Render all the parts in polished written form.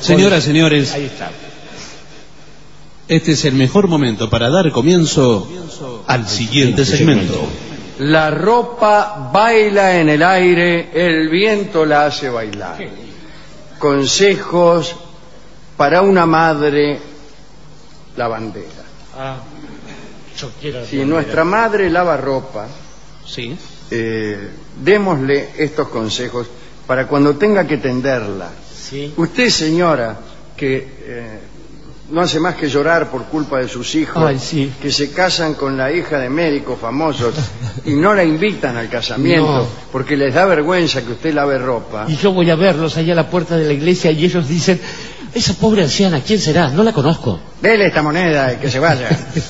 Señoras, señores, ahí está. Este es el mejor momento para dar comienzo al siguiente segmento. La ropa baila en el aire, el viento la hace bailar. Consejos para una madre lavandera. Yo quiero Si nuestra madre lava ropa, Sí. démosle estos consejos para cuando tenga que tenderla. Sí. Usted, señora, que no hace más que llorar por culpa de sus hijos, Ay, sí. que se casan con la hija de médicos famosos y no la invitan al casamiento No. porque les da vergüenza que usted lave ropa. Y yo voy a verlos allá a la puerta de la iglesia y ellos dicen, esa pobre anciana, ¿quién será? No la conozco. Dele esta moneda y que se vaya.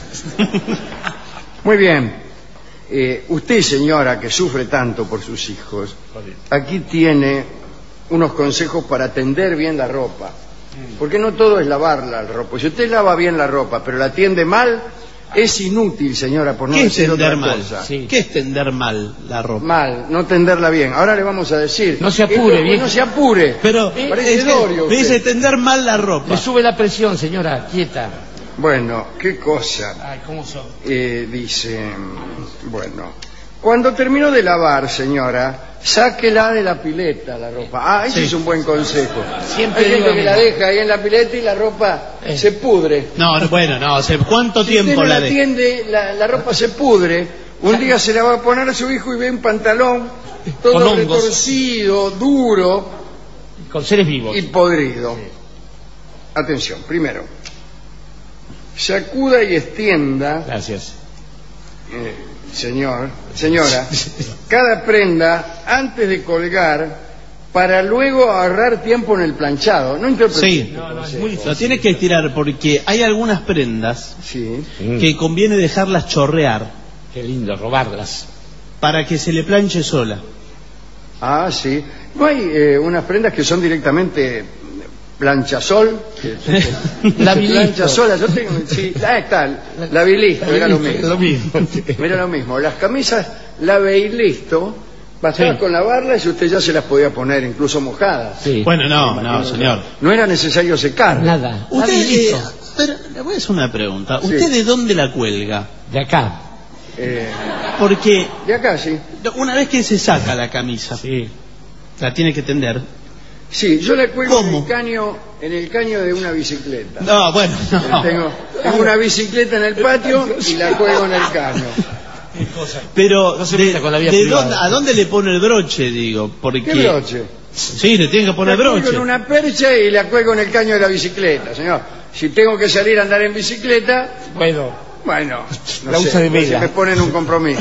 Muy bien. Usted, señora, que sufre tanto por sus hijos, aquí tiene unos consejos para tender bien la ropa. Porque no todo es lavar la ropa. Si usted lava bien la ropa, pero la tiende mal, es inútil, señora, por no ¿Qué es decir otra tender mal? cosa. Sí. ¿Qué es tender mal la ropa? Mal, no tenderla bien. Ahora le vamos a decir. No se apure, Esto, viejo. no se apure. Pero Parece Dorio usted. dice tender mal la ropa. Le sube la presión, señora, quieta. Bueno, qué cosa. Ay, ¿cómo son? Dice, bueno, cuando terminó de lavar, señora, sáquela de la pileta la ropa. Ese Sí. es un buen consejo. Siempre Hay gente digo que lo la mismo. deja ahí en la pileta y la ropa se pudre. No, bueno, no, ¿cuánto Si usted tiempo no la la deja? atiende, la ropa se pudre. Un día se la va a poner a su hijo y ve un pantalón todo Con hongos. retorcido, duro Con seres vivos. y podrido. Atención, primero, sacuda y extienda, Gracias. señora, cada prenda antes de colgar para luego ahorrar tiempo en el planchado. No interprete. Sí, No, es muy difícil. lo tienes que estirar porque hay algunas prendas Sí. que conviene dejarlas chorrear Qué lindo, robarlas. para que se le planche sola. Ah, sí. No hay unas prendas que son directamente planchasol. La bilisto. Planchasola, yo tengo. Sí, está, la bilisto, era lo mismo. Lo mismo. Era lo mismo. Las camisas, la listo, bastaba Sí. con lavarlas y usted ya se las podía poner incluso mojadas. Sí. Bueno, no, señor. No era necesario secar. Nada. Usted, Bilisto. pero le voy a hacer una pregunta. Sí. ¿Usted de dónde la cuelga? De acá. Porque De acá, sí. una vez que se saca la camisa, Sí. la tiene que tender. Sí, yo la cuelgo ¿Cómo? en el caño de una bicicleta. No, bueno, no. Tengo una bicicleta en el patio y la cuelgo en el caño. Pero No se meta con la vida ¿de privada. dónde, ¿a dónde le pone el broche, digo? Porque ¿Qué broche? Sí, le tiene que poner La cuelgo broche. en una percha y la cuelgo en el caño de la bicicleta, señor. Si tengo que salir a andar en bicicleta, Bueno. bueno, no La sé, usa de vela. me ponen un compromiso.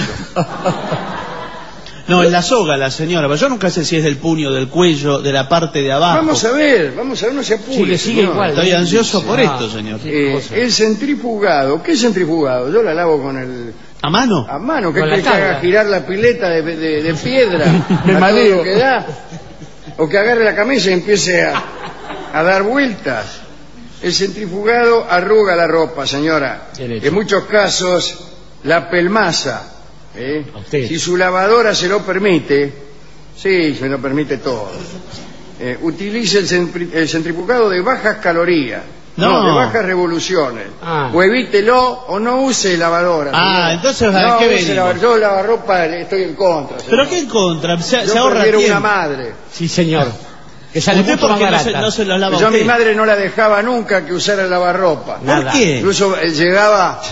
No, en la soga, la señora. Pero yo nunca sé si es del puño, del cuello, de la parte de abajo. Vamos a ver, no se apure. Sigue señor. igual. Estoy ansioso por Ah. esto, señor. Qué cosa. El centrifugado, ¿qué centrifugado? Yo la lavo con el... ¿A mano? A mano, que Con la quiere que haga tabla. girar la pileta de piedra, De a madera. todo lo que da, o que agarre la camisa y empiece a dar vueltas. El centrifugado arruga la ropa, señora. Bien hecho. En muchos casos la pelmaza. A usted. Si su lavadora se lo permite, sí, se lo permite todo. Utilice el centrifugado de bajas calorías. No. De bajas revoluciones. Ah. O evítelo o no use lavadora. Ah, señora. entonces, ¿a no qué use venimos? lavadora. Yo lavarropa estoy en contra. ¿Pero señor. qué en contra? Se Yo ahorra prefiero tiempo. una madre. Sí, señor. Que sale ¿Usted mucho por más qué barata. no se lo lava Yo a mi usted? madre no la dejaba nunca que usara el lavarropa. Nada. ¿Por qué? Incluso llegaba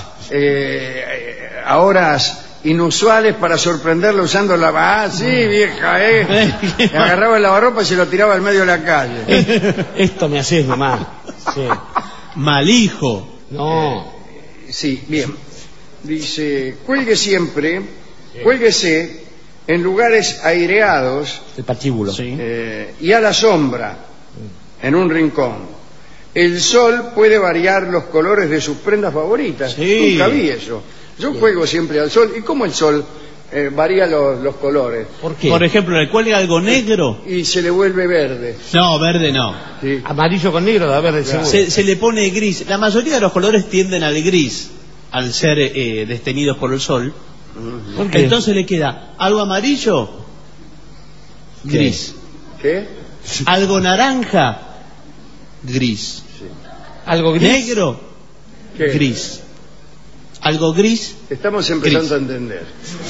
a horas inusuales para sorprenderla usando el lavarropa. Ah, sí, vieja, Le agarraba el lavarropa y se lo tiraba al medio de la calle. Esto me haces, mamá. Sí. Mal hijo. No. Sí, bien. Dice, cuélguese en lugares aireados El patíbulo. Sí. y a la sombra, en un rincón. El sol puede variar los colores de sus prendas favoritas. Sí. Nunca vi eso. Yo juego siempre al sol. ¿Y cómo el sol varía los colores? ¿Por qué? Por ejemplo, ¿le cuelga algo negro? Y se le vuelve verde. No, verde no. ¿Sí? Amarillo con negro, a ver, de seguro. Se le pone gris. La mayoría de los colores tienden al gris, al ser desteñidos por el sol. ¿Por qué? Entonces le queda algo amarillo, gris. ¿Qué? Algo naranja, gris. Sí. ¿Algo gris? Negro, ¿Qué? gris. Algo gris. Estamos empezando a entender.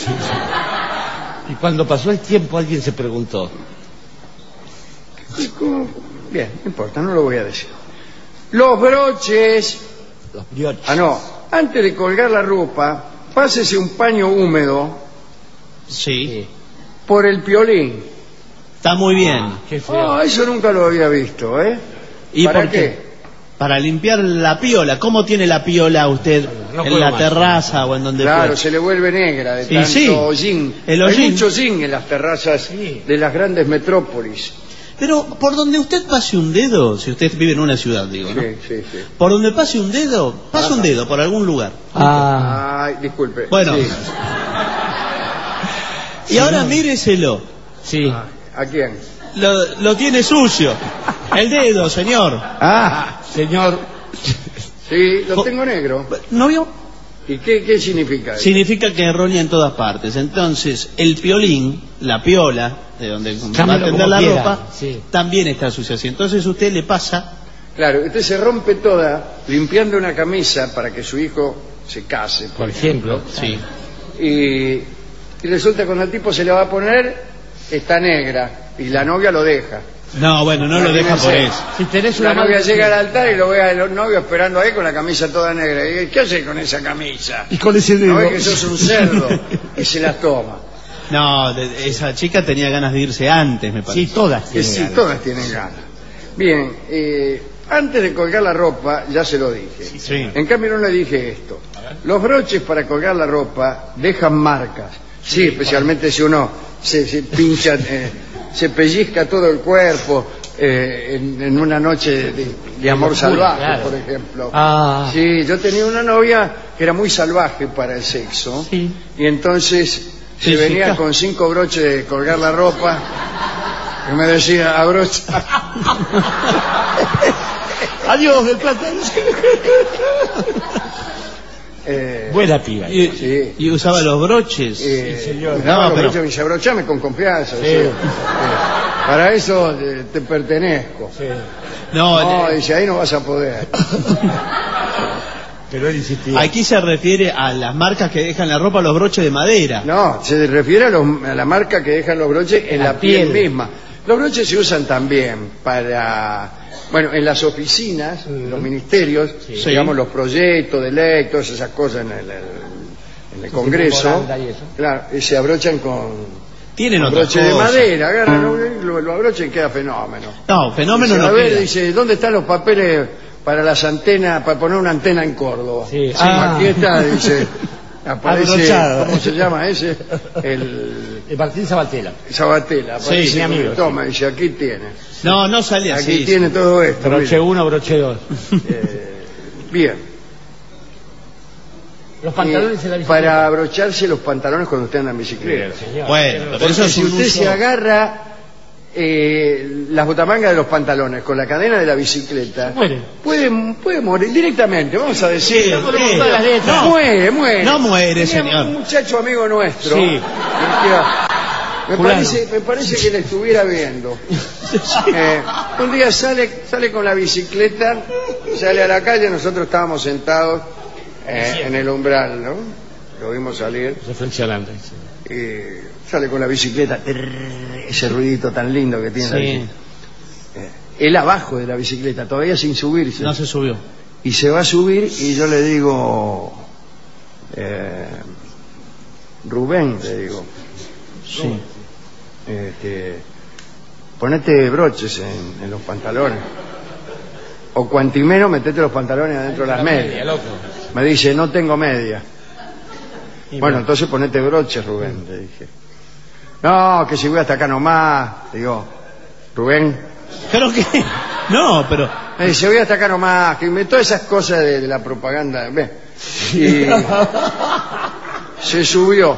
Y cuando pasó el tiempo alguien se preguntó. Bien, no importa, no lo voy a decir. Los broches. Los brioches. Ah, no. Antes de colgar la ropa, pásese un paño húmedo Sí. por el piolín. Está muy bien. Qué feo. Ah, eso nunca lo había visto, ¿eh? ¿Y ¿Para por qué? Para limpiar la piola. ¿Cómo tiene la piola usted No en puedo la más. terraza o en donde Claro, fue? se le vuelve negra de Y tanto sí, hollín. el Hay hollín. mucho hollín en las terrazas Sí. de las grandes metrópolis. Pero por donde usted pase un dedo, si usted vive en una ciudad, digo, ¿no? Sí, sí, sí. Por donde pase un dedo, pasa un dedo por algún lugar. Ay, disculpe. Bueno. Sí. Y ahora míreselo. Sí. ¿A quién? Lo tiene sucio. El dedo, señor. Ah, Señor, sí, lo tengo negro. ¿No vio? ¿Y qué significa eso? Significa que roña en todas partes. Entonces, el piolín, la piola, de donde va a Llámelo tender como la quiera, ropa, sí. también está sucia. Así. Entonces usted le pasa. Claro, usted se rompe toda limpiando una camisa para que su hijo se case, por ejemplo. Sí. y resulta que cuando el tipo se la va a poner, está negra, y la novia lo deja. No, bueno, no lo deja por eso. Si tenés La una novia mano- llega al altar y lo ve al novio esperando ahí con la camisa toda negra. Y dice, ¿qué hace con esa camisa? Y con ese No dedo. ve que sos un cerdo, y se las toma. No, esa chica tenía ganas de irse antes, me parece. Sí, todas. Que tienen sí, ganas. todas tienen ganas. Bien, antes de colgar la ropa, ya se lo dije. Sí. En cambio no le dije esto. Los broches para colgar la ropa dejan marcas. Sí, especialmente si uno se pincha, se pellizca todo el cuerpo en una noche de amor locura, salvaje, claro. por ejemplo. Ah. Sí, yo tenía una novia que era muy salvaje para el sexo. Sí. Y entonces se Sí, venía claro. con 5 broches de colgar la ropa y me decía, abrocha. Adiós del plátano. Buena piba. Sí. Y usaba los broches. señor. No, No, pero- pero me dice, abrochame con confianza. Sí. sí. Para eso te pertenezco. Sí. No, No, dice, ahí no vas a poder. Pero él insistía. aquí se refiere a las marcas que dejan la ropa, los broches de madera. No, se refiere a la marca que dejan los broches en la piel misma. Los broches se usan también para, bueno, en las oficinas, los ministerios, Sí. digamos, los proyectos de ley, todas esas cosas en el Congreso, memoranda y eso. claro, y se abrochan con Tienen un otra broche de cosa. madera, agarran, lo abrochan y queda fenómeno. No, fenómeno Dice, no a ver, queda. dice, ¿dónde están los papeles para las antenas, para poner una antena en Córdoba? Sí. Aquí está, dice, aparece, Abrochado. ¿cómo se llama ese? El Martín Sabatella. Sabatella, aparece, Sí, mi amigo, toma, dice, aquí tiene, No sale así. aquí tiene todo esto. Broche mire. 1, broche 2. Bien. Los pantalones en la bicicleta. Para abrocharse los pantalones cuando usted anda en bicicleta. Señor. Bueno, pero eso Porque es si un usted uso. se agarra las botamangas de los pantalones con la cadena de la bicicleta, Muere. puede morir directamente, vamos a decir. Sí, ponemos sí. todas las letras. No. Muere. No muere, Teníamos señor. un muchacho amigo nuestro. Sí. Me Fulano. parece que le estuviera viendo. Un día sale con la bicicleta, sale a la calle, nosotros estábamos sentados en el umbral, ¿no? Lo vimos salir. Reflexionando. Y sale con la bicicleta, ese ruidito tan lindo que tiene la Sí, bicicleta. Él abajo de la bicicleta, todavía sin subirse. no se subió. Y se va a subir y yo le digo, Rubén, le digo, Sí. ponete broches en los pantalones. O cuantimeno metete los pantalones adentro de las medias. loco. Me dice, no tengo media. Y Bueno, entonces ponete broches, Rubén, le dije. No, que si voy hasta acá nomás. Digo, Rubén. Creo que. No, pero. Me dice, voy hasta acá nomás. Que me todas esas cosas de la propaganda. Ve. Y se subió.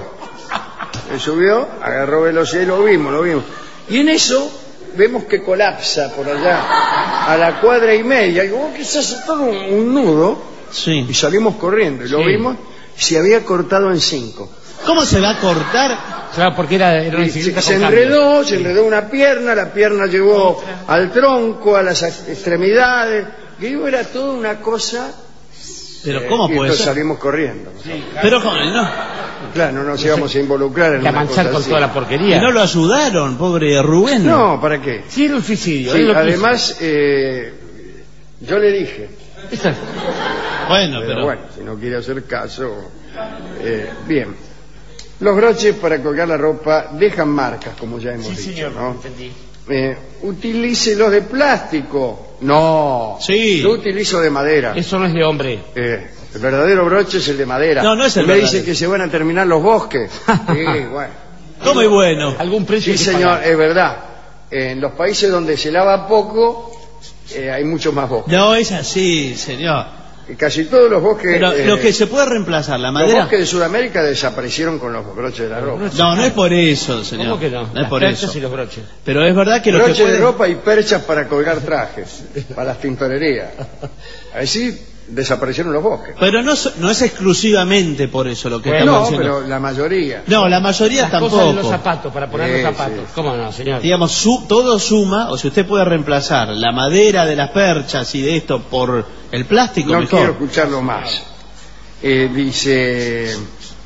Agarró velocidad y lo vimos. Y en eso vemos que colapsa por allá a la 1,5 cuadras. Digo, que se hace todo un nudo. Sí. Y salimos corriendo. Y lo Sí. vimos. Se había cortado en 5. ¿Cómo se va a cortar? Claro, porque era una Se bicicleta con enredó una pierna, la pierna llegó al tronco, a las extremidades, y digo, era toda una cosa. Pero ¿cómo y puede entonces ser? salimos corriendo. Sí, claro. Pero ¿cómo? No. Claro, no nos íbamos a involucrar en Y a una manchar cosa con así. toda la porquería. Y no lo ayudaron, pobre Rubén. No, ¿para qué? Sí, era un suicidio. Sí, él lo quiso. además, yo le dije, Bueno, pero pero... bueno, si no quiere hacer caso, bien. Los broches para colgar la ropa dejan marcas, como ya hemos Sí, dicho, señor, ¿no? entendí. Utilice los de plástico. No, Sí. yo utilizo de madera. Eso no es de hombre. El verdadero broche es el de madera. No, no es el Me verdadero. dice que se van a terminar los bosques. Sí, bueno. ¿Cómo es bueno? Algún precio Sí, que señor, pagar. es verdad. En los países donde se lava poco, hay muchos más bosques. No, es así, señor. Casi todos los bosques... Pero lo que se puede reemplazar, la Los madera... bosques de Sudamérica desaparecieron con los broches de la ropa. No, no es por eso, señor. ¿Cómo que no? No es Las por perchas eso. y los broches. Pero es verdad que lo que Broches puede... de ropa y perchas para colgar trajes, para las tintorerías. Así desaparecieron los bosques. Pero no es exclusivamente por eso lo que Bueno, estamos No, diciendo. pero la mayoría. No, la mayoría Las tampoco. cosas de los zapatos, para poner Sí, los zapatos. sí. ¿Cómo no, señor? Digamos, todo suma, o si usted puede reemplazar la madera de las perchas y de esto por el plástico, No mejor. quiero escucharlo más. Dice...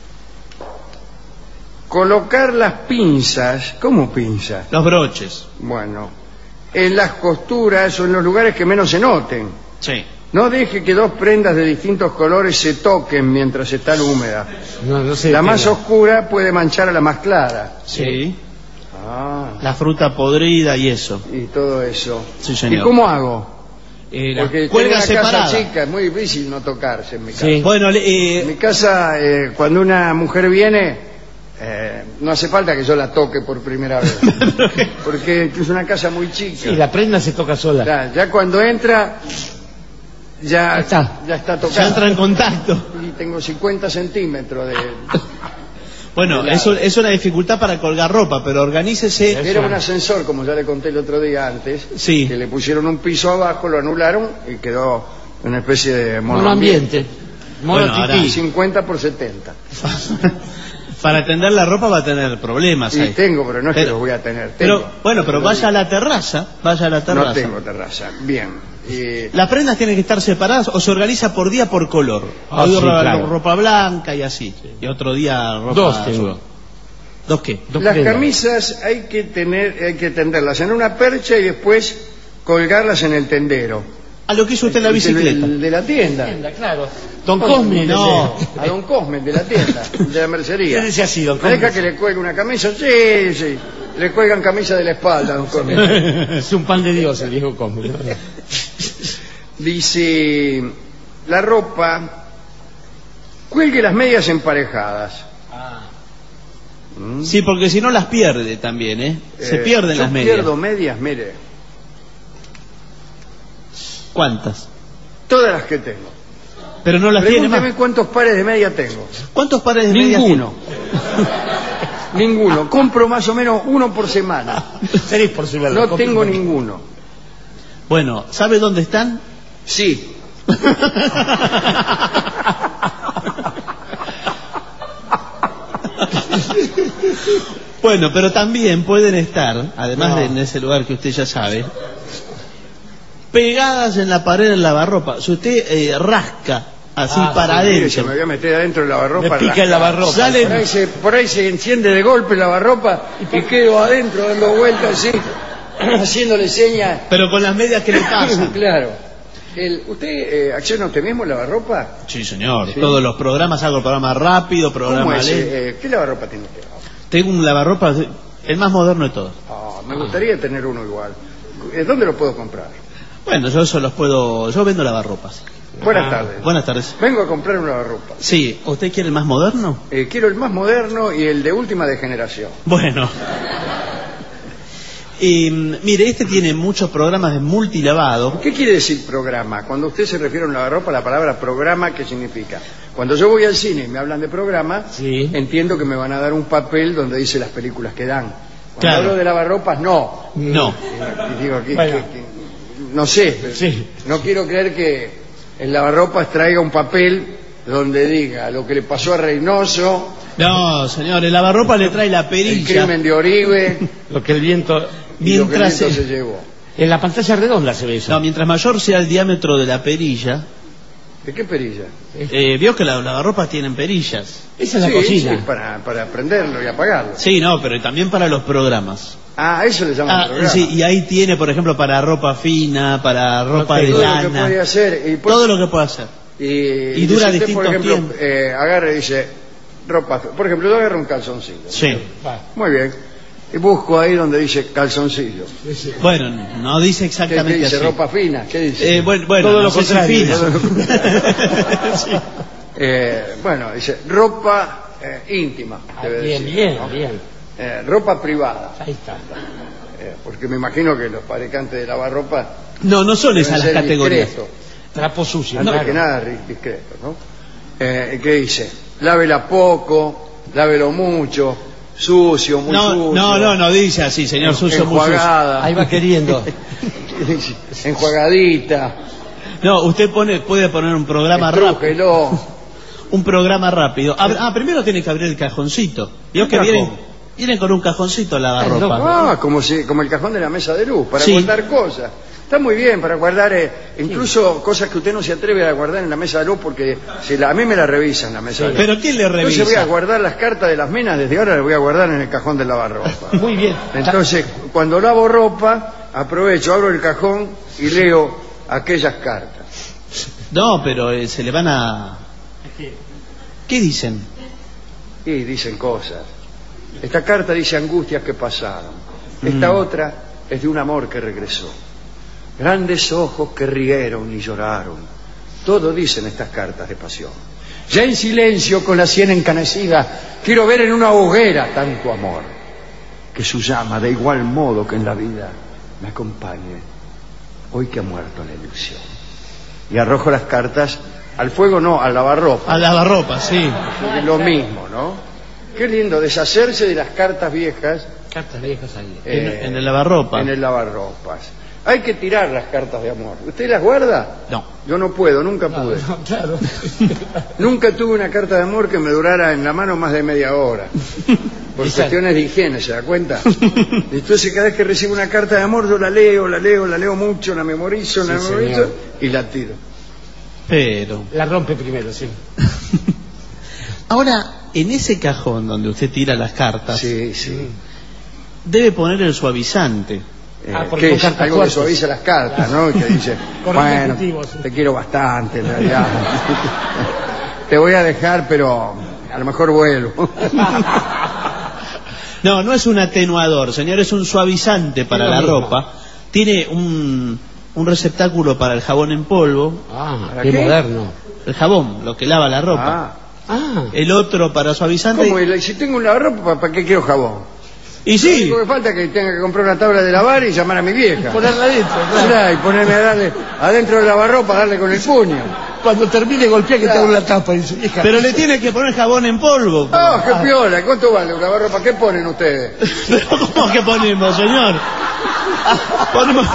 Colocar las pinzas... ¿Cómo pinzas? Los broches. Bueno, en las costuras o en los lugares que menos se noten. Sí. No deje que dos prendas de distintos colores se toquen mientras están húmedas. No sé. La más oscura puede manchar a la más clara. Sí. Ah, La fruta podrida y eso. y todo eso. Sí, señor. ¿Y cómo hago? La Porque tengo cuelga una separada. casa chica, es muy difícil no tocarse en mi casa. Sí. Bueno, En mi casa, cuando una mujer viene, no hace falta que yo la toque por primera vez. Porque es una casa muy chica. Sí, la prenda se toca sola. Ya cuando entra, ya está ya tocada. entra en contacto. Y tengo 50 centímetros de... Bueno, eso es una dificultad para colgar ropa, pero organícese. Era un ascensor, como ya le conté el otro día antes, Sí. que le pusieron un piso abajo, lo anularon y quedó una especie de Monoambiente. Bueno, ahora- Monotipí. 50 por 70. Para tender la ropa va a tener problemas Y ahí. tengo, pero no es que Pero- los voy a tener. Pero, tengo. bueno, pero vaya a la terraza, No tengo terraza. Bien. Las prendas tienen que estar separadas o se organiza por día por color. Ah, Hoy sí, claro. ropa blanca y así. Y otro día ropa Dos azul. tengo. ¿Dos qué? Dos Las prendas. camisas hay que tenderlas en una percha y después colgarlas en el tendero. A lo que hizo usted en la bicicleta. De la tienda. Claro. Don Cosme. no. A don Cosme, de la tienda, de la mercería. ¿Qué decía así, don ¿Me Cosme? deja que le cuelgue una camisa? Sí, sí. Le cuelgan camisa de la espalda, don Cosme. Es un pan de Dios el viejo Cosme. ¿no? Dice, la ropa, cuelgue las medias emparejadas. Sí, porque si no las pierde también, ¿eh? Se pierden yo las medias. pierdo medias, mire, ¿Cuántas? todas las que tengo. Pero no las tiene Pregúnteme más. cuántos pares de media tengo. ¿Cuántos pares de medias Ninguno. Ninguno. Compro más o menos uno por semana. Feliz por su lado. No tengo ninguno. tiene? Bueno, ¿sabe dónde están? Sí. Bueno, pero también pueden estar, además de en ese lugar que usted ya sabe, pegadas en la pared del lavarropa. Si usted rasca así para Mire, se adentro, me voy a meter adentro del lavarropa. Me pica rascar. el lavarropa. Sale- Por ahí se enciende de golpe el lavarropa y quedo adentro dando vueltas así, haciéndole señas. pero con las medias que le pasan. Claro. ¿Usted acciona usted mismo el lavarropa? Sí, señor. Sí. Todos los programas, hago programa rápido, ¿Cómo programa es? lento. ¿Qué lavarropa tiene usted? Tengo un lavarropa, el más moderno de todos. Me gustaría tener uno igual. ¿Dónde lo puedo comprar? Bueno, yo eso los puedo, yo vendo lavarropas. Buenas tardes. Buenas tardes. Vengo a comprar un lavarropa. Sí, ¿usted quiere el más moderno? Quiero el más moderno y el de última de generación. Bueno. Mire, este tiene muchos programas de multilavado. ¿Qué quiere decir programa? Cuando usted se refiere a un lavarropa, la palabra programa, ¿qué significa? Cuando yo voy al cine y me hablan de programa, Sí. entiendo que me van a dar un papel donde dice las películas que dan. Cuando Claro. hablo de lavarropas, no. No. Y digo, Bueno. no sé, Sí. no quiero creer que el lavarropas traiga un papel donde diga lo que le pasó a Reynoso, No, señor, el lavarropa le trae la el perilla. crimen de Oribe Lo que el viento... y lo que el Mientras viento se llevó. En la pantalla redonda se ve eso. No, mientras mayor sea el diámetro de la perilla. ¿De qué perilla? Vio que las lavarropas tienen perillas. Esa es la Sí, cocina. sí, para prenderlo y apagarlo. Sí, no, pero también para los programas. Ah, eso le llaman programa. Sí, y ahí tiene, por ejemplo, para ropa fina, para ropa de Todo lo que lana. puede hacer. Y por- Todo lo que puede hacer. y dura dice usted, por distintos ejemplo, tiempos. agarra y dice ropa. Por ejemplo, yo agarro un calzoncillo. Sí. Muy bien. Y busco ahí donde dice calzoncillo. Bueno, no dice ¿Qué exactamente dice? así. ¿Ropa fina? ¿Qué dice? Bueno, Todo no lo sé si contrario. fina. Todo lo Sí. Bueno, dice ropa íntima. Debe Bien, decir, bien, ¿no? bien. Ropa privada. Ahí está. Porque me imagino que los fabricantes de lavarropa No son esas las deben ser categorías. discretos. Trapo sucio. Antes claro. que nada discreto, ¿no? ¿Qué dice? Lávela poco, lávelo mucho, sucio, muy sucio. No dice así, señor, sucio, muy sucio. enjuagada. Ahí va queriendo. Enjuagadita. No, usted puede poner un programa rápido. Estrújelo. Un programa rápido. Primero tiene que abrir el cajoncito. Vio que cajón? vienen con un cajoncito lavarropa. Como el cajón de la mesa de luz, para Sí. guardar cosas. Está muy bien para guardar incluso cosas que usted no se atreve a guardar en la mesa de luz porque a mí me la revisan la mesa de luz. ¿Pero quién le revisa? Entonces voy a guardar las cartas de las minas, desde ahora las voy a guardar en el cajón del lavarropa. Muy bien. Entonces, cuando lavo ropa, aprovecho, abro el cajón y leo aquellas cartas. No, pero se le van a... ¿Qué dicen? Y dicen cosas. Esta carta dice angustias que pasaron. Esta otra es de un amor que regresó. Grandes ojos que rieron y lloraron. Todo dicen estas cartas de pasión. Ya en silencio, con la sien encanecida, quiero ver en una hoguera tanto amor. Que su llama, de igual modo que en la vida, me acompañe, hoy que ha muerto la ilusión. Y arrojo las cartas al fuego, no, al lavarropa. Al lavarropa, sí. Es lo mismo, ¿no? Qué lindo deshacerse de las cartas viejas Cartas viejas ahí. En el lavarropa. en el lavarropas. Hay que tirar las cartas de amor. ¿Usted las guarda? No. Yo no puedo, nunca pude. No, claro. Nunca tuve una carta de amor que me durara en la mano más de media hora. Por Exacto. cuestiones de higiene, ¿se da cuenta? Entonces cada vez que recibo una carta de amor yo la leo mucho, la memorizo, señor. y la tiro. Pero... La rompe primero, sí. Ahora, en ese cajón donde usted tira las cartas, Sí, sí. debe poner el suavizante. Porque ¿Qué son es? cartas Algo que fuertes. suaviza las cartas, ¿no? Y que dice, Con bueno, objetivos, sí. te quiero bastante, en realidad. Te voy a dejar, pero a lo mejor vuelvo. No es un atenuador, señor, es un suavizante para Es lo la mismo. ropa. Tiene un receptáculo para el jabón en polvo. Ah, ¿Para qué qué? moderno. El jabón, lo que lava la ropa. Ah, El otro para suavizante. ¿Cómo? Y si tengo un lavarropa, ¿para qué quiero jabón? Y Lo sí, único que falta es que tenga que comprar una tabla de lavar y llamar a mi vieja. ponerla adentro, claro. Mirá, y ponerme a darle adentro del lavarropa, darle con el puño. Cuando termine golpea que Claro. tengo la tapa. Dice, hija. pero le tiene que poner jabón en polvo. ¡Ah, qué piola! ¿Cuánto vale un lavarropa? ¿Qué ponen ustedes? Pero ¿cómo que ponemos, señor? Ponemos...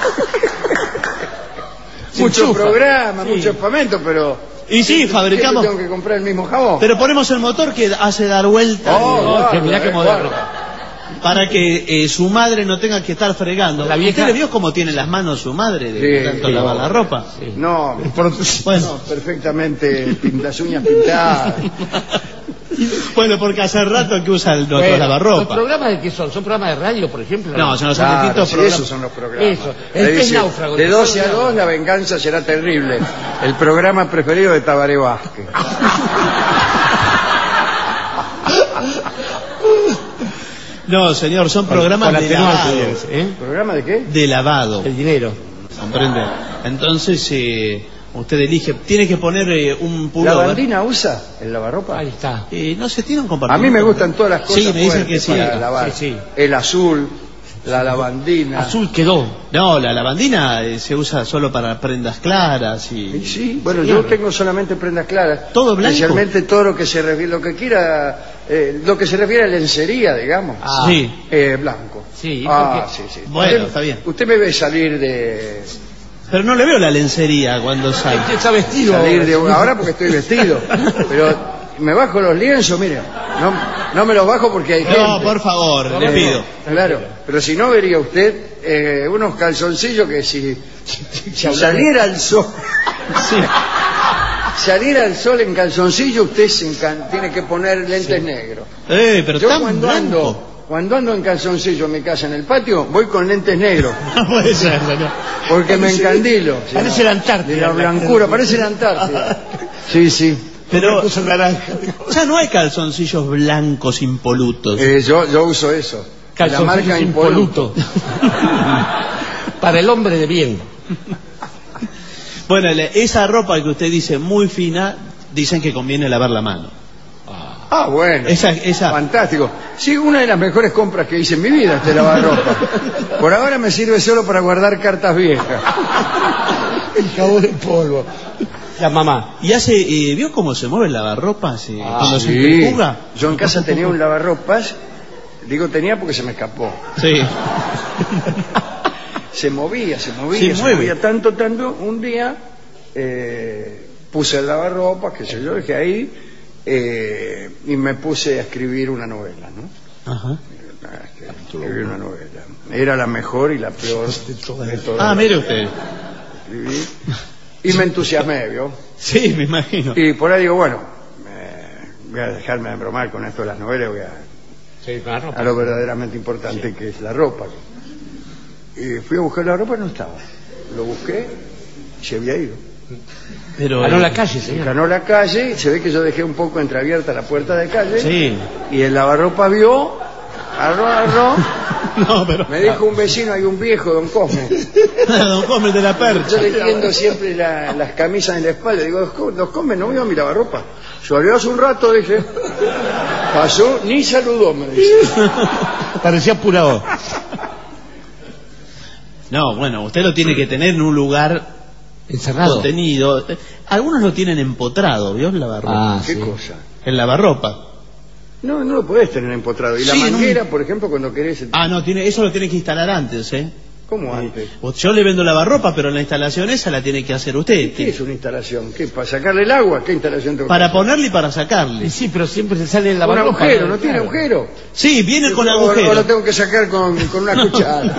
Mucho enchufa. programa, Sí. mucho espamento, pero... Y sí, fabricamos... Siempre tengo que comprar el mismo jabón. Pero ponemos el motor que hace dar vuelta Oh, que mirá qué moderno. guarda. para que su madre no tenga que estar fregando. La vieja- ¿Usted le vio cómo tiene las manos su madre de Sí, tanto sí. lavar la ropa? Sí. No, Bueno. no, perfectamente las uñas pintadas. Bueno, porque hace rato que usa nuestro Bueno, ¿los lavarropa. programas de qué son? ¿Son programas de radio, por ejemplo? No, son los Claro, distintos sí, programas. esos son los programas. Eso, Le el pez dice, náufrago. de 12 a 2 la venganza será terrible. El programa preferido de Tabaré Vázquez. No, señor, son programas Con de atenuante, lavado. ¿eh? ¿Programa de qué? De lavado. El dinero. ¿Comprende? Entonces, usted elige, tiene que poner un ¿La pullover. bandina usa el lavarropa? Ahí está. No se tiene un A compartimento. mí me gustan todas las cosas Sí, me dicen que fuertes sí. para lavar. Sí, sí. El azul, la lavandina. Azul quedó. No, la lavandina se usa solo para prendas claras Sí, y... sí. Bueno, Señor. yo tengo solamente prendas claras. ¿Todo blanco? Especialmente todo lo que se refiere, lo que quiera, lo que se refiere a lencería, digamos. Ah. Sí. Blanco. Sí, Ah, porque- sí, sí. Bueno, Usted- está bien. Usted me ve salir de Pero no le veo la lencería cuando sale. Es que está vestido. Salir de ahora porque estoy vestido. Pero me bajo los lienzos, mire. No me los bajo porque hay gente. No, por favor, le pido. Claro, pero si no vería usted unos calzoncillos que si saliera al sol, Sí. saliera al sol en calzoncillo, usted tiene que poner lentes negros. Pero Yo tan cuando ando en calzoncillo en mi casa en el patio, voy con lentes negros. No puede ser, señor. Porque me encandilo. Parece la Antártida. De la blancura, parece la Antártida. Sí, sí. Pero Puso naranja. ya no hay calzoncillos blancos impolutos. Yo uso eso. La marca Impoluto. Para el hombre de bien. Bueno, esa ropa que usted dice muy fina, dicen que conviene lavar la mano. Ah, bueno. Esa. Fantástico. Sí, una de las mejores compras que hice en mi vida este lavarropa. Por ahora me sirve solo para guardar cartas viejas. El jabón en polvo. La mamá. Y ¿vio cómo se mueve el lavarropa cuando se Sí. enjuga? Yo en casa tenía un lavarropas. Digo tenía porque se me escapó. Sí. Se movía, Se mueve. movía tanto. Un día puse el lavarropas, qué sé yo, dejé ahí y me puse a escribir una novela, ¿no? Ajá. Escribí una novela. Era la mejor y la peor de todas. Ah, mire usted. Escribí y me entusiasmé, ¿vio? Sí, me imagino. Y por ahí digo, bueno, voy a dejarme de bromar con esto de las novelas, voy Sí, claro. a lo verdaderamente importante que es la ropa. Y fui a buscar la ropa y no estaba. Lo busqué y se había ido. Pero Ganó la calle, señor. Ganó la calle, se ve que yo dejé un poco entreabierta la puerta de calle. Sí. Y el lavarropa vio, agarró. No, pero Me dijo un vecino, hay un viejo, don Cosme. Don Cosme de la Yo Percha. le tiendo siempre las camisas en la espalda. Digo, don Cosme, no vio mi lavarropa. Salió hace un rato, dije. Pasó, ni saludó, me dice. Parecía apurado. No, bueno, usted lo tiene que tener en un lugar Encerrado. contenido. Algunos lo tienen empotrado, ¿vio? El lavarropa. ¿Qué sí. cosa? El lavarropa. No lo podés tener empotrado. Y la Sí, manguera, por ejemplo, cuando querés... Ah, no, eso lo tiene que instalar antes, ¿eh? ¿Cómo antes? Yo le vendo lavarropa, pero la instalación esa la tiene que hacer usted. ¿Qué es una instalación? ¿Qué? ¿Para sacarle el agua? ¿Qué instalación tengo que Para hacer? ponerle y para sacarle. Y sí, pero siempre se sale el Un lavarropa. agujero, ¿no tiene agujero? Sí, viene con O agujero. lo tengo que sacar con una cuchara.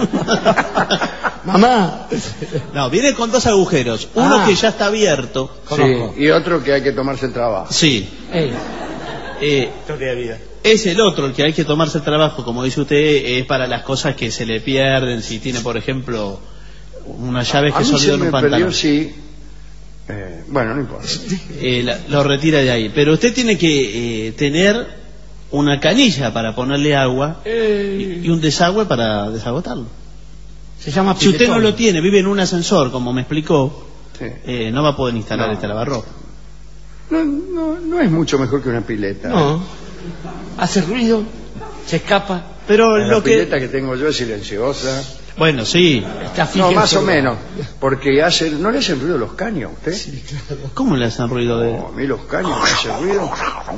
Mamá. No, viene con dos agujeros. Uno que ya está abierto. Conozco. Sí, y otro que hay que tomarse el trabajo. Sí. Ey. Historia de vida. Es el otro, el que hay que tomarse el trabajo, como dice usted, es para las cosas que se le pierden. Si tiene, por ejemplo, unas llaves A que mí se olvidó se en me un pantalón. perdió, sí. Bueno, no importa. Lo retira de ahí. Pero usted tiene que tener una canilla para ponerle agua y un desagüe para desagotarlo. Se llama Si usted no piletón. lo tiene, vive en un ascensor, como me explicó, Sí. no va a poder instalar No. este lavarropa. No es mucho mejor que una pileta. No. Hace ruido, se escapa. Pero La lo pileta que tengo yo es silenciosa. Bueno, sí. Está fija No, en más o su- menos. Porque ¿no le hacen ruido los caños a usted? ¿Cómo le hacen ruido de...? No, a mí los caños me hacen ruido.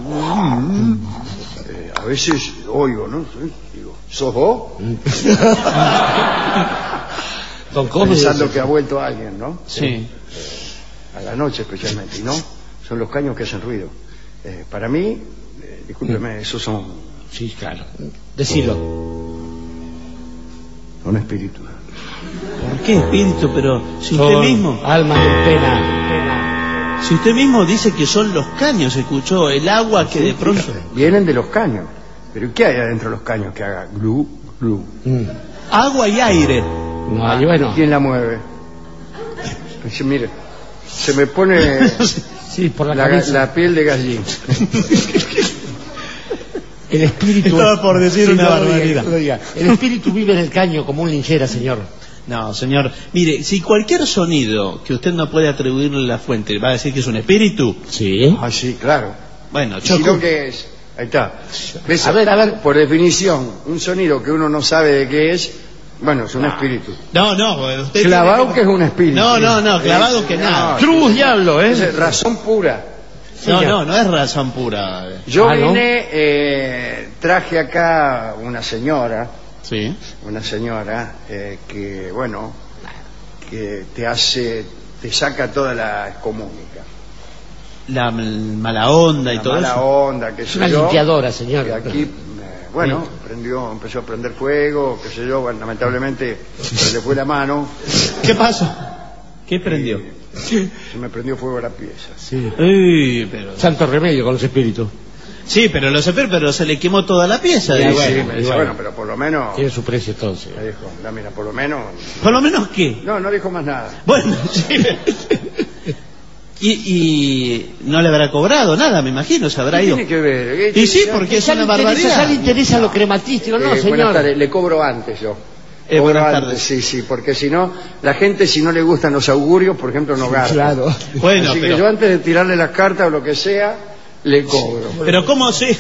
A veces oigo, ¿no? Digo, ¿sos vos? Don Cosme. Pensando que ha vuelto alguien, ¿no? Sí. A la noche especialmente. Y no, son los caños que hacen ruido. Para mí, discúlpeme, esos son Sí, claro. Decilo. espíritus. ¿Por qué espíritu? Pero si usted Son mismo... almas en pena. Si usted mismo dice que son los caños, escuchó el agua que de pronto... Vienen de los caños. Pero ¿qué hay adentro de los caños que haga glu, glu? Agua y aire. No, y bueno. ¿Quién la mueve? Dice, mire, se me pone Sí, por la cabeza. la piel de gallina. El espíritu. Estaba por decir Sí, una no lo diga, barbaridad. no lo diga. El espíritu vive en el caño como un linchera, señor. No, señor. Mire, si cualquier sonido que usted no puede atribuirle la fuente va a decir que es un espíritu, Sí. Ah, sí, claro. bueno, ¿Y si choco. no, ¿qué es? Ahí está. ¿Ves? A ver. Por definición, un sonido que uno no sabe de qué es, bueno, es un espíritu. No, usted Clavado tiene que es un espíritu. No, clavado que nada. Cruz, diablo, Es razón pura. No es razón pura. Yo ¿no? vine, traje acá una señora Sí. que, bueno, que te saca toda la excomúnica. La mala onda y La todo mala eso. onda, qué sé Una yo. limpiadora, señor. Que aquí, empezó a prender fuego, qué sé yo, bueno, lamentablemente se le fue la mano. ¿Qué pasó? ¿Qué prendió? Se me prendió fuego la pieza. Sí. Pero... Santo remedio con los espíritus. Sí, pero se le quemó toda la pieza. Sí, dice. sí, me dice, bueno, pero por lo menos... Tiene su precio entonces. Me dijo, "No, mira, por lo menos... ¿Por lo menos qué? No dijo más nada. Bueno, sí. Y no le habrá cobrado nada, me imagino, se habrá ¿Qué ido. tiene que ver? Y sí, porque es Ya una le interesa, barbaridad. ya le interesa lo crematístico, no, Buenas señor. tardes, le cobro antes yo. Cobro Buenas antes, tardes. sí, porque si no, la gente si no le gustan los augurios, por ejemplo, no gasta. Claro. Bueno, Así pero... que yo antes de tirarle las cartas o lo que sea, le cobro. Pero ¿cómo sé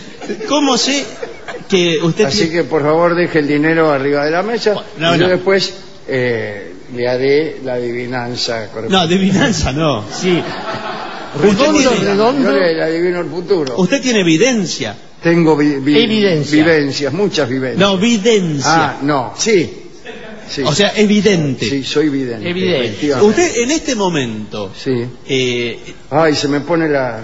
que usted Así tiene... que por favor deje el dinero arriba de la mesa No, y yo no. después le haré la adivinanza correcta. No, adivinanza no. Sí. Usted Redondo, tiene- redondo. Yo le adivino el futuro. Usted tiene evidencia. Tengo Evidencia. vivencias, muchas vivencias. No, videncia. Ah, no, sí. O sea, evidente. Sí, soy vidente. Evidente. efectivamente. Usted en este momento... Sí. eh, Ay, se me pone la...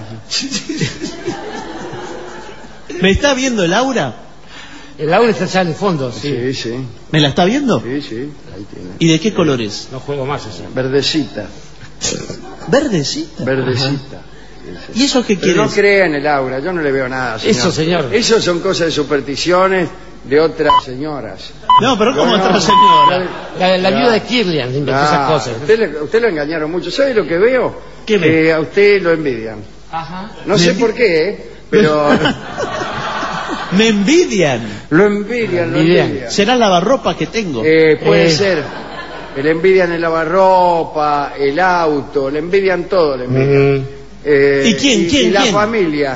¿me está viendo el aura? El aura está allá en el fondo, sí. Sí, sí, ¿Me la está viendo? sí, sí, ahí tiene. ¿Y de qué color es? No juego más así. Verdecita, Verdecita. verdecita. ¿Y eso qué Pero quiere no decir? crea en el aura, yo no le veo nada, señor. Eso, señor. Eso son cosas de supersticiones de otras señoras. No, pero ¿cómo Yo no. otra señora? La viuda de Kirlian inventó Ah, esas cosas. usted lo engañaron mucho. ¿Sabe lo que veo? ¿Qué ve? Que a usted lo envidian. Ajá. No sé por qué, pero Me envidian. lo envidian, lo Envidian. envidian. ¿Será el lavarropa que tengo? Puede ser. Le envidian el lavarropa, el auto, le envidian todo, le envidian. ¿Y quién, quién, y la quién? familia,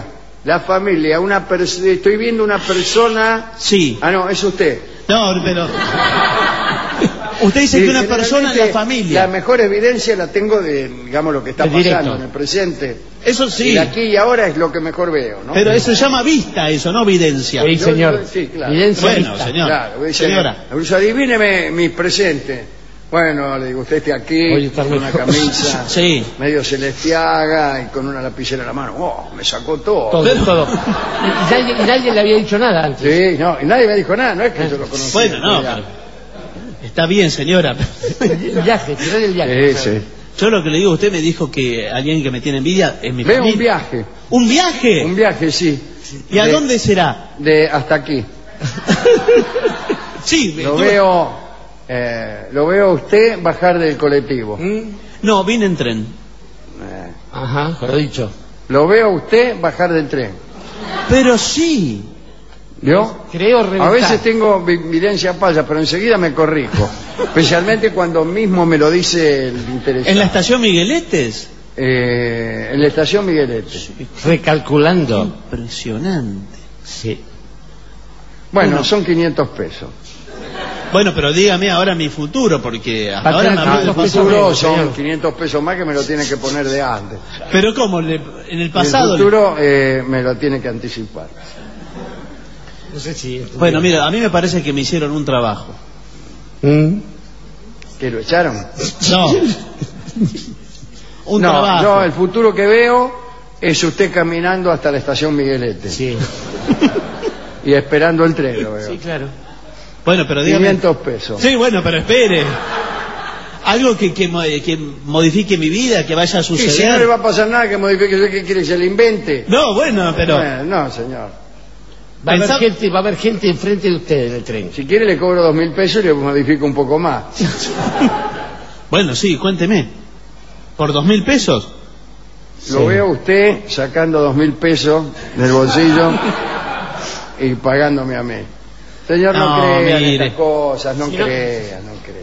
estoy viendo una persona... Sí. Ah, no, es usted. No, pero... Usted dice que una Sí, persona en la generalmente, familia. La mejor evidencia la tengo de, digamos, lo que está De pasando directo. en el presente. Eso Y sí. de aquí y ahora es lo que mejor veo, ¿no? Pero eso se llama vista, eso, no videncia. Sí, señor. Sí, claro. Evidencia Bueno, vista. señor. Claro, dice, Señora. adivíneme mis presentes. Bueno, le digo, usted esté aquí, Oye, está con una mejor. camisa Sí. medio celestiaga y con una lapicera en la mano. ¡Oh, me sacó todo! Todo, todo. Y nadie le había dicho nada antes. Sí, no, y nadie me dijo nada, no es que yo lo conocía. Bueno, no, Ya. pero... Está bien, señora. El viaje, tirar el viaje. Sí, sí. Yo lo que le digo, usted me dijo que alguien que me tiene envidia es mi Veo familia. un viaje, ¿Un viaje? un viaje, sí. ¿Y a De- dónde será? De hasta aquí. Sí, Lo veo a usted bajar del colectivo. No, vine en tren. Eh, Ajá, lo he dicho. Lo veo a usted bajar del tren. Pero sí. ¿Vio? Creo A reventar. veces tengo evidencia falla, pero enseguida me corrijo. Especialmente cuando mismo me lo dice el interesado. ¿En la estación Migueletes? En la estación Miguelete. Recalculando. Impresionante. Sí. Bueno, Bueno. son 500 pesos. Bueno, pero dígame ahora mi futuro, porque hasta Va a ahora me tener habló del tantos pasado. Futuro pesos, son señor. 500 pesos más que me lo tiene que poner de antes. Pero ¿cómo? En el pasado... El futuro me lo tiene que anticipar. No sé si... Bueno, mira, a mí me parece que me hicieron un trabajo. ¿Que lo echaron? No. Un no, trabajo. yo el futuro que veo es usted caminando hasta la estación Miguelete Sí. y esperando el tren, lo veo. Sí, claro. Bueno, pero dígame... 500 pesos. Sí, bueno, pero espere. Algo que modifique mi vida, que vaya a Y si no le suceder. va a pasar nada que modifique, ¿qué quiere que se le invente? No, bueno, pero... No, señor. Va a Pensá- haber gente enfrente de usted en el tren. Si quiere le cobro 2.000 pesos y le modifico un poco más. Bueno, sí, cuénteme. ¿Por 2.000 pesos? Lo veo a usted sacando 2.000 pesos del bolsillo y pagándome a mí. Señor, no, No, crea en mire. estas cosas, no Si no- crea.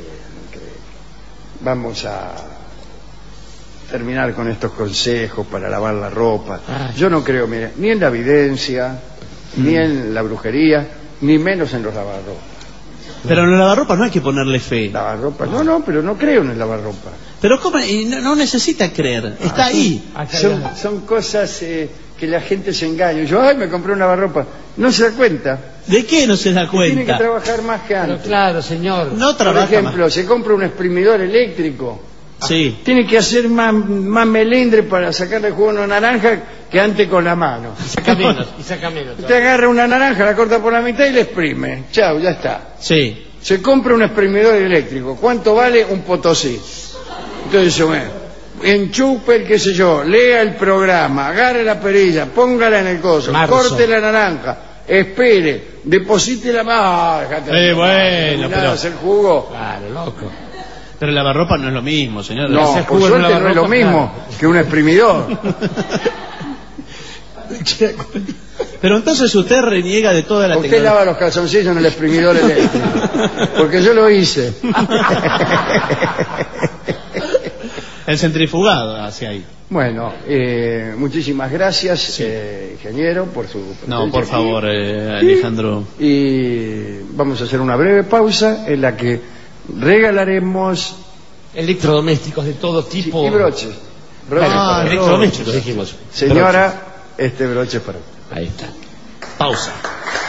Vamos a terminar con estos consejos para lavar la ropa. Ay. Yo no creo, mire, ni en la evidencia, ni en la brujería, ni menos en los lavarropas. Pero en el lavarropa no hay que ponerle fe. Lavarropa, no, pero no creo en el lavarropa. Pero ¿cómo? Y no necesita creer, está ahí. Acá Son cosas que la gente se engaña. Yo, ay, me compré un lavarropa. No se da cuenta. ¿De qué no se da cuenta? Tiene que trabajar más que Pero antes. claro, señor. No Por trabaja ejemplo, se compra un exprimidor eléctrico. más. Sí. Tiene que hacer más melindre para sacarle jugo a una naranja que antes con la mano. Y saca menos, y saca menos. Usted agarra una naranja, la corta por la mitad y la exprime. Chao, ya está. Sí. Se compra un exprimidor eléctrico. ¿Cuánto vale un Potosí? Entonces dice, bueno, enchupe el qué sé yo, lea el programa, agarre la perilla, póngala en el coso, Marzo. corte la naranja, espere, deposite la mano. Bueno, pero- hacer jugo. Claro, loco. Pero el lavarropa no es lo mismo, señor. No, hacer por jugo en suerte una no es lo lavarropa, mismo que un exprimidor. Pero entonces usted reniega de toda la Usted tecnología. lava los calzoncillos en el exprimidor eléctrico. Porque yo lo hice. El centrifugado hacia ahí. Bueno, muchísimas gracias, ingeniero, por su No, presencia por aquí. favor, Alejandro. Y vamos a hacer una breve pausa en la que regalaremos Electrodomésticos de todo tipo. y broches. Ah, Broches. Electrodomésticos, dijimos. Señora, este broche es para usted. Ahí está. Pausa.